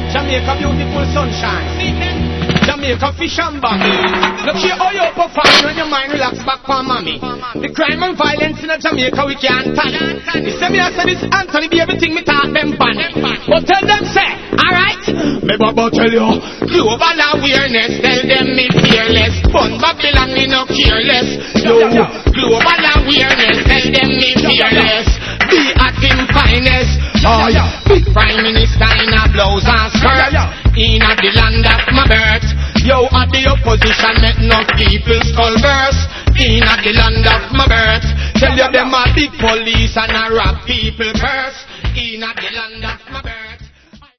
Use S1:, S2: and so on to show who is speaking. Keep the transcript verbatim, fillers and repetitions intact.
S1: Jamaica beautiful sunshine. Jamaica fish and bobby. Look here how you perform when your mind relax back for mommy. The crime and violence in Jamaica we can't stand. You say me I say this Anthony be everything me talk them ban. But tell them say, alright. Me baba tell you, global awareness. Tell them me fearless. Fun Babylon me no careless. Yo, global awareness. Tell them me fearless. Be at him finest. Oh yeah, big prime minister in a blouse and skirt. In a the land of my birth. Yo, at the opposition make no people skull burst. In a the land of my birth. Tell you them a big police and a rob people purse. In a the land of my birth.